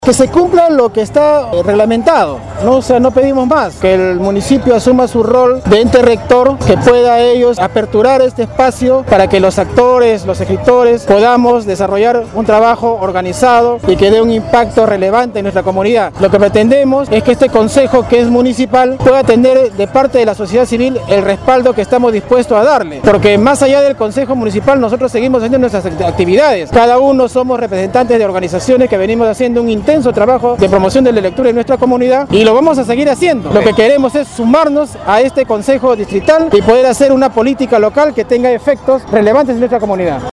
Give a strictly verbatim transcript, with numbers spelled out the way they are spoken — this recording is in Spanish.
Que se cumpla lo que está reglamentado, ¿no? O sea, no pedimos más, que el municipio asuma su rol de ente rector, que pueda ellos aperturar este espacio para que los actores, los escritores, podamos desarrollar un trabajo organizado y que dé un impacto relevante en nuestra comunidad. Lo que pretendemos es que este consejo, que es municipal, pueda tener de parte de la sociedad civil el respaldo que estamos dispuestos a darle, porque más allá del consejo municipal nosotros seguimos haciendo nuestras actividades. Cada uno somos representantes de organizaciones que venimos haciendo un intenso trabajo de promoción de la lectura en nuestra comunidad y lo vamos a seguir haciendo. Lo que queremos es sumarnos a este consejo distrital y poder hacer una política local que tenga efectos relevantes en nuestra comunidad.